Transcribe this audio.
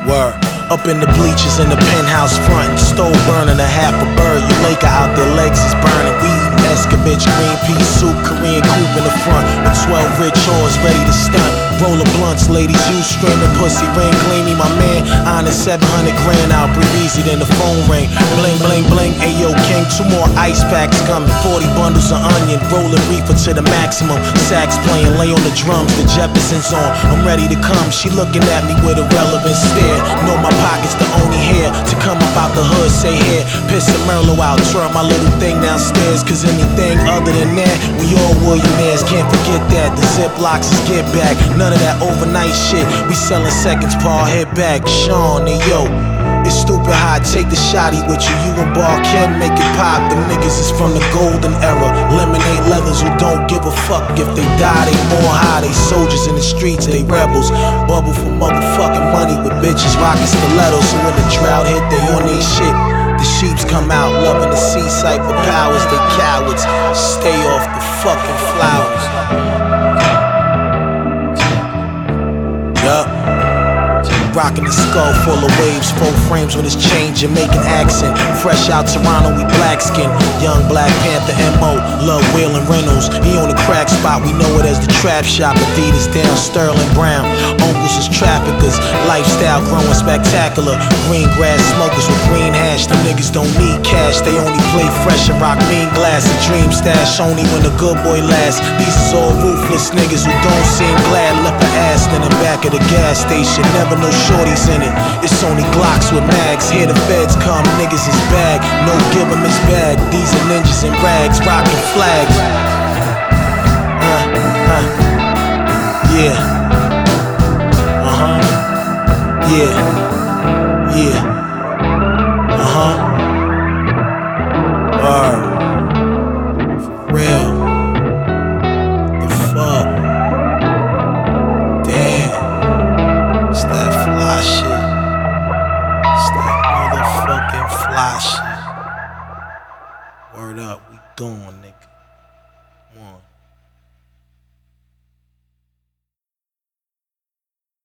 Word. Up in the bleachers in the penthouse front, stove burning a half a bird. You Laker out there, legs is burning. We eating escovitch, green pea soup, Korean coupe in the front, with 12 rich whores ready to stunt. Roller blunts, ladies, you screaming pussy, ring gleamy. My man, honest 700 grand out, breathe easy, then the phone ring. Bling, bling, bling, ayo king, 2 more ice packs coming. 40 bundles of onion, rolling reefer to the maximum. Sax playing, lay on the drums, the Jefferson's on. I'm ready to come, she looking at me with a relevant stare. Know my pockets the only hair to come up out the hood, say here, piss a Merlot out, turn my little thing downstairs. Cause anything other than that, we all millionaires, can't forget that. The Ziplocs is get back, none of that overnight shit. We selling seconds, Paul, head back. Sean, and yo, it's stupid hot, take the shotty with you. You and Bar can make it pop. Them niggas is from the golden era. Lemonade leathers who don't give a fuck if they die, they more high. They soldiers in the streets, they rebels. Bubble for motherfucking money with bitches rocking stilettos. So when the drought hit, they on they shit. The sheeps come out, loving the seaside for powers. They cowards, stay off the fucking flowers. Yup. Rockin' the skull full of waves, 4 frames when it's changing, making accent. Fresh out Toronto, we black skin. Young Black Panther M.O. Love Waylon Reynolds. He on the crack spot, we know it as the trap shop. Adidas down, Sterling Brown. Uncles is traffickers, lifestyle growing spectacular. Green grass smokers with green hash. Them niggas don't need cash, they only play fresh and rock mean glass. A dream stash only when the good boy lasts. These is all ruthless niggas who don't seem glad. Left her ass in the back of the gas station, never no shorties in it. It's only Glocks with mags. Here the feds come, niggas is bag. No give 'em his bag. These are ninjas in rags, rocking flags. Yeah. Yeah. Yeah. For real. The fuck. Damn. It's that fly shit. It's that motherfucking fly shit. Word up, we gone, nigga. Come on.